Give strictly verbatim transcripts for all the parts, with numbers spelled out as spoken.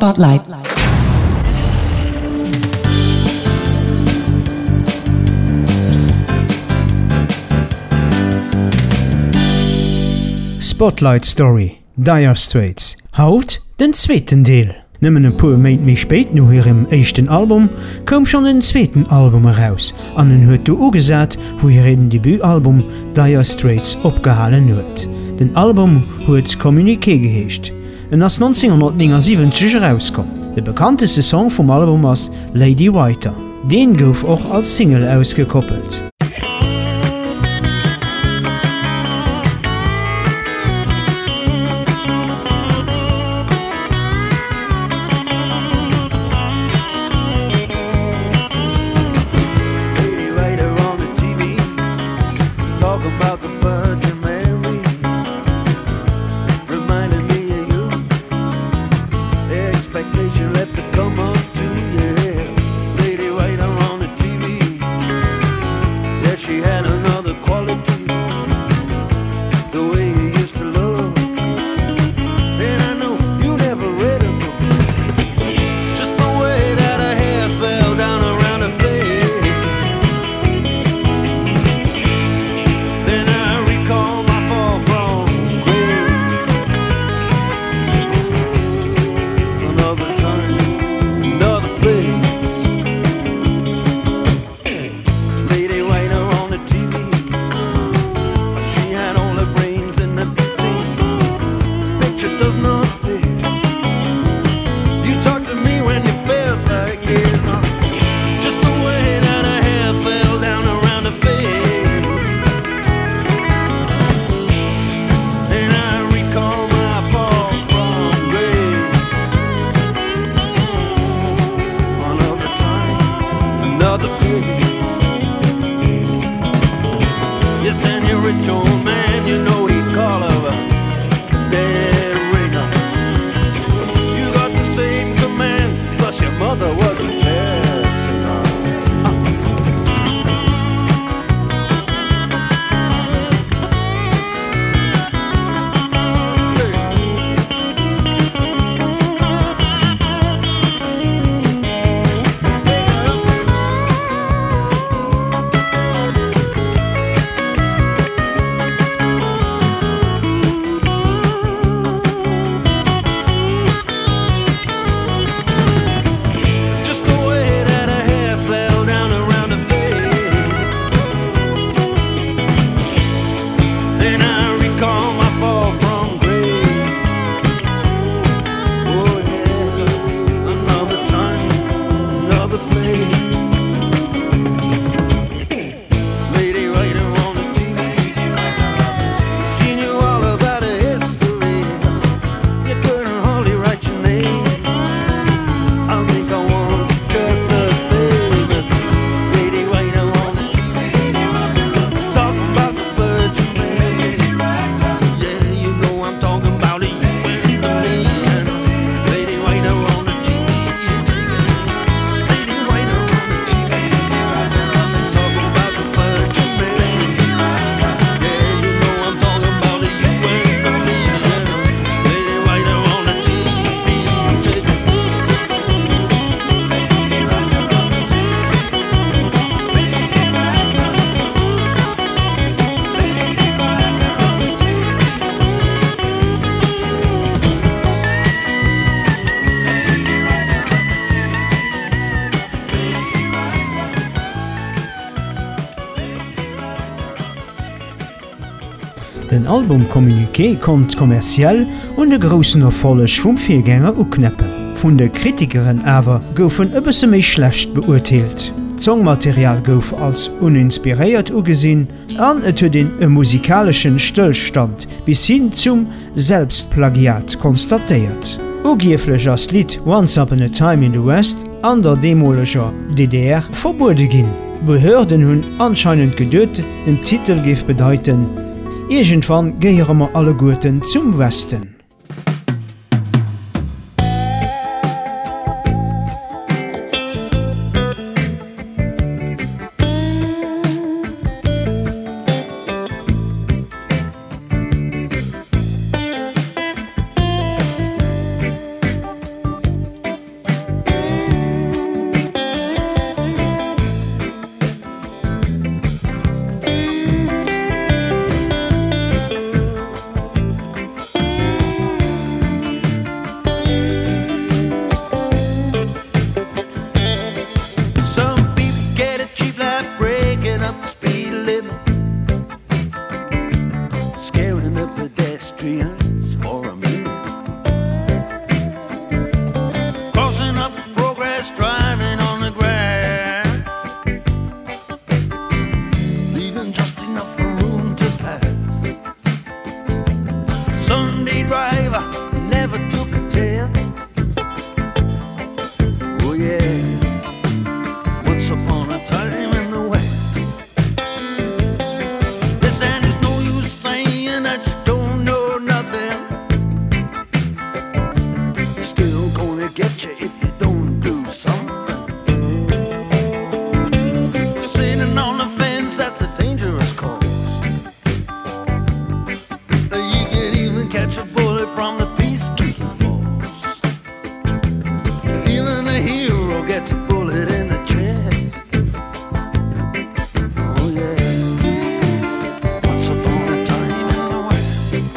Spotlight. Spotlight Story, Dire Straits. Haut den zweiten Deel. Nëmmen e puer méint méi spéit no hirem éischten Album kom schon en zweeten Album heraus, an en huet do ugesat, wo hir eden Debütalbum Dire Straits opgehalen huet. Den Album huet Communiqué geheescht, en ass neunzehnhundertsiebenundneunzig herauskom. De bekannteste Song vum Album ass Lady Writer. Den gouf och als Single ausgekoppelt. Den Album Communiqué kont kommerziell und de grossen Erfolleg vum Viergänger ukneppen. Vun de Kritikeren awer goufen e bësse méi schlecht beurteelt. Songmaterial gouf als uninspiréiert ugesinn, an et huet den e musikalischen Stëllstand bis hin zum Selbstplagiat konstatéiert. Ugieflech ass Lied Once Upon a Time in the West an der demoleger D D R verbuerde ginn. Behörden hunn anscheinend gedeut, den Titel gif bedeiten: Irgendwann gehören wir alle Guten zum Westen. get you if you don't do something. Sitting on the fence, that's a dangerous course. You can even catch a bullet from the peacekeeping force. Even the hero gets a bullet in the chest. Oh yeah. Once upon a time in the West.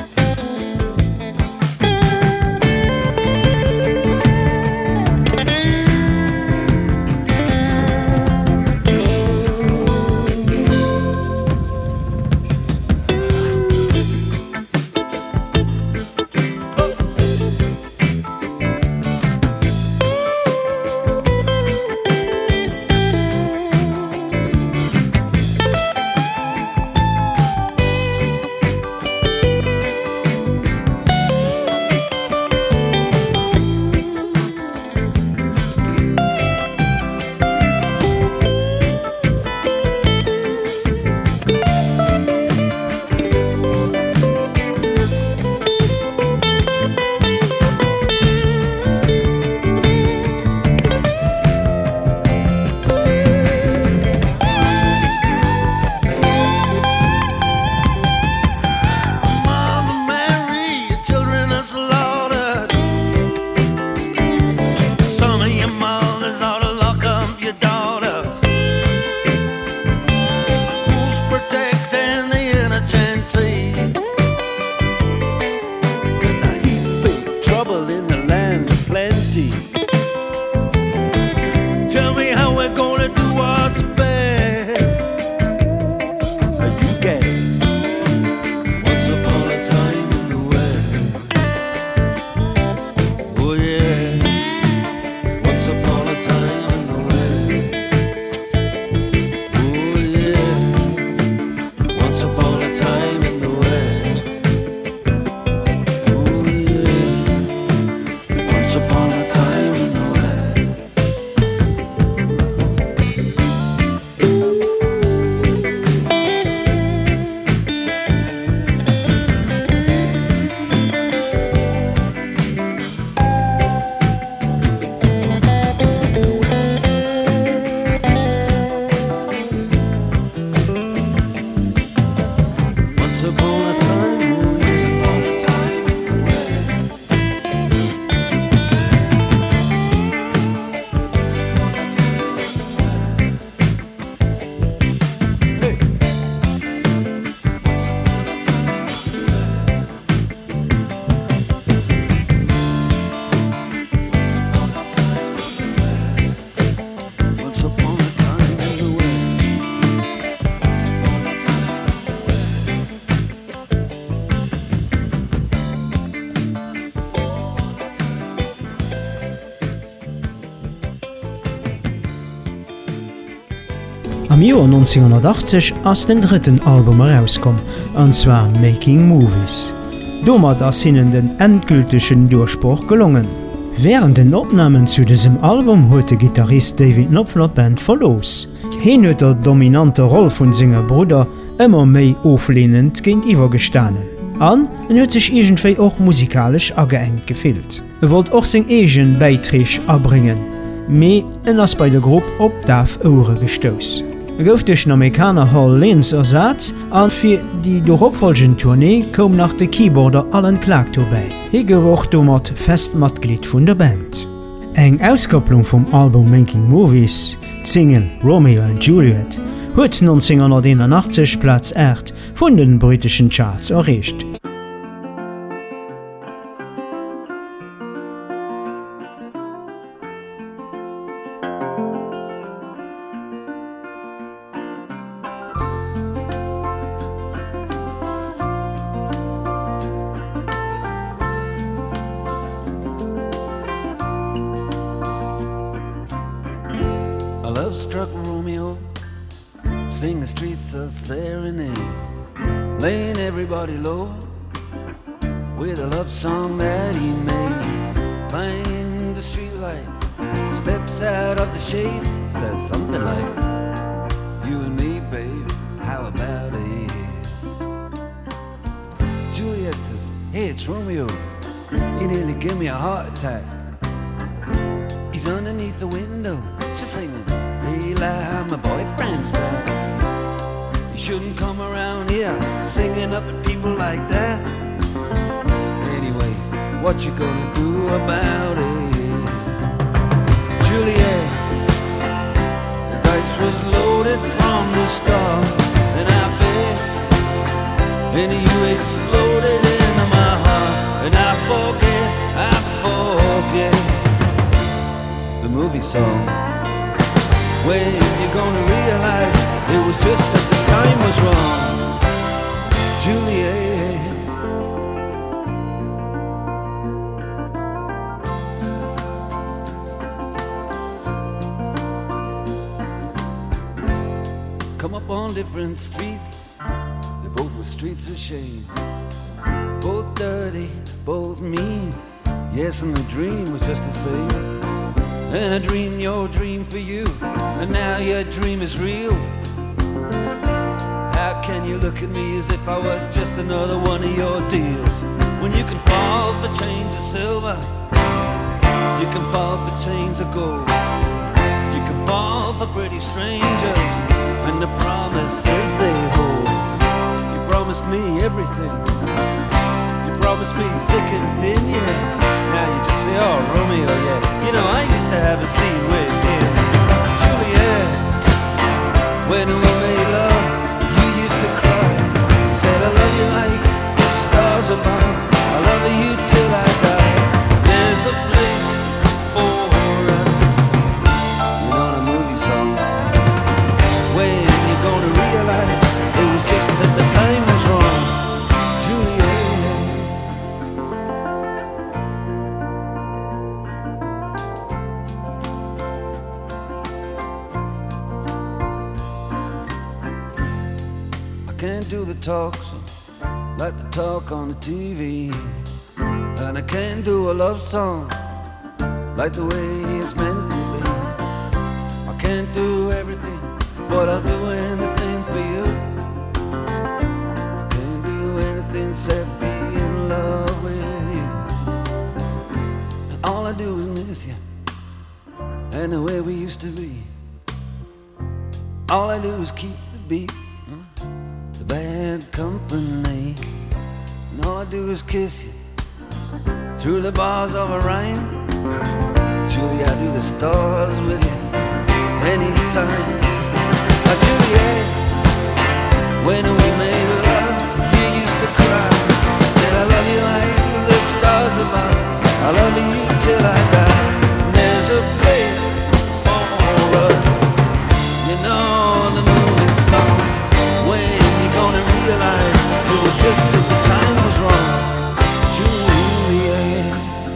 Am Joer neunzehnhundertachtzig ass den dritten Album herauskom, anzwer Making Movies. Dommer ass hinnen den endgülteschen Durchbruch gelungen. Während den Opnamen zu diesem Album huet der Gitarrist David Knopfler Band verlos. Hien huet der dominante Rolle vun senger Bruder ëmmer méi oflehnend géintiwwer gestanen. An en huet sech egentéi och musikalisch ageengt gefilt. Er wollt och seg egen Beitrich abringen, méi en ass bei der Gruppe op d'Af Oure gestous. Er gouf duch den Amerikaner Hall Lens ersatz, an fir die doropfolgend Tournee kom nach de Keyboarder Alan Clark vorbei. Hi gouf domat fest Matglied vun der Band. Eng Auskopplung vom Album Making Movies, Single Romeo and Juliet, huet neunzehnhunderteinundachtzig Platz acht vun den britischen Charts erreicht. A love-struck Romeo, sing the streets a serenade, laying everybody low with a love song that he made. Find the streetlight, steps out of the shade, says something like, you and me, babe, how about it? Juliet says, hey, it's Romeo, you nearly give me a heart attack. underneath the window. She's singing, Eli, my boyfriend's back. You shouldn't come around here singing up at people like that. Anyway, what you gonna do about it? Juliet, the dice was loaded from the start, and I bet and you exploded into my heart, and I forget, I forget the movie song. When you're gonna realize it was just that the time was wrong, Juliet. Come up on different streets, they both were streets of shame. Both dirty, both mean. Yes, and the dream was just the same. And I dreamed your dream for you, and now your dream is real. How can you look at me as if I was just another one of your deals? When you can fall for chains of silver, you can fall for chains of gold. You can fall for pretty strangers and the promises they hold. You promised me everything, you promised me thick and thin, yeah. Now you just say, oh, Romeo, yeah. You know, I used to have a scene with him. Juliet, when we made love, you used to cry. You said, I love you like the stars above. I love you till I die. There's a place for us. You know the movie song. When you're gonna realize it was just that the time was wrong, Juliet. Can't do the talks like the talk on the T V, and I can't do a love song like the way it's meant to be. I can't do everything, but I'll do anything for you. I can't do anything except be in love with you. And all I do is miss you, and the way we used to be. All I do is keep the beat, bad company, and all I do is kiss you through the bars of a rhyme. Julie, I do the stars with you anytime. Now, Juliet, when we made love, you used to cry. I said I love you like the stars above. I love you till I die. And there's a place for us. You know the movie song. When gonna realize it was just that the time was wrong, Juliet.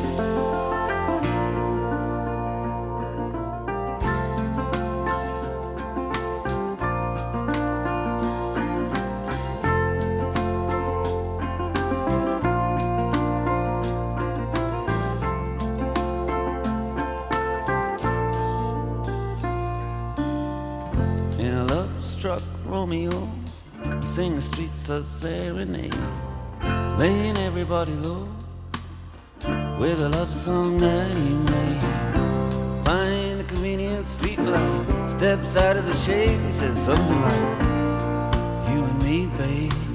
In a love-struck Romeo, sing the streets of serenade, laying everybody low with a love song that he made. Find a convenient street light, steps out of the shade, he says something like, you and me, babe.